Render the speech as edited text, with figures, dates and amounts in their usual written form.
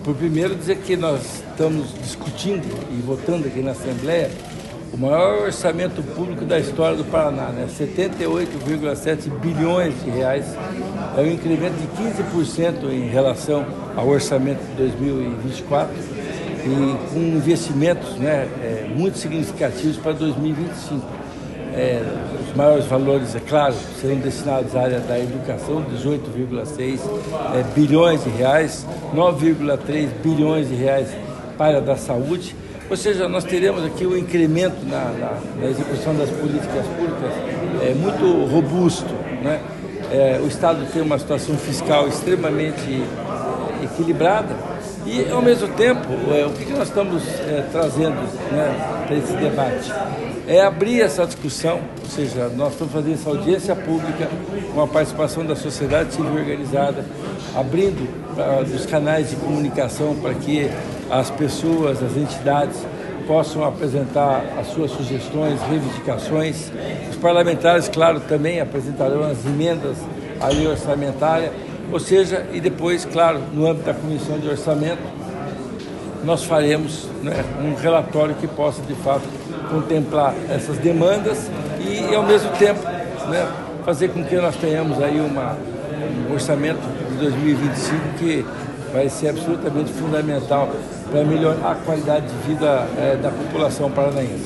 por primeiro dizer que nós estamos discutindo e votando aqui na Assembleia o maior orçamento público da história do Paraná, né? 78,7 bilhões de reais, é um incremento de 15% em relação ao orçamento de 2024 e com investimentos, né, muito significativos para 2025. Os maiores valores, é claro, serão destinados à área da educação, 18,6 bilhões de reais, 9,3 bilhões de reais para a área da saúde. Ou seja, nós teremos aqui um incremento na execução das políticas públicas muito robusto, né? O Estado tem uma situação fiscal extremamente equilibrada e, ao mesmo tempo, o que nós estamos trazendo, né, para esse debate? É abrir essa discussão, ou seja, nós estamos fazendo essa audiência pública com a participação da sociedade civil organizada, abrindo os canais de comunicação para que as pessoas, as entidades possam apresentar as suas sugestões, reivindicações. Os parlamentares, claro, também apresentarão as emendas à lei orçamentária, ou seja, e depois, claro, no âmbito da Comissão de Orçamento, nós faremos, né, um relatório que possa, de fato, contemplar essas demandas e, ao mesmo tempo, né, fazer com que nós tenhamos aí um orçamento de 2025 que vai ser absolutamente fundamental para melhorar a qualidade de vida da população paranaense.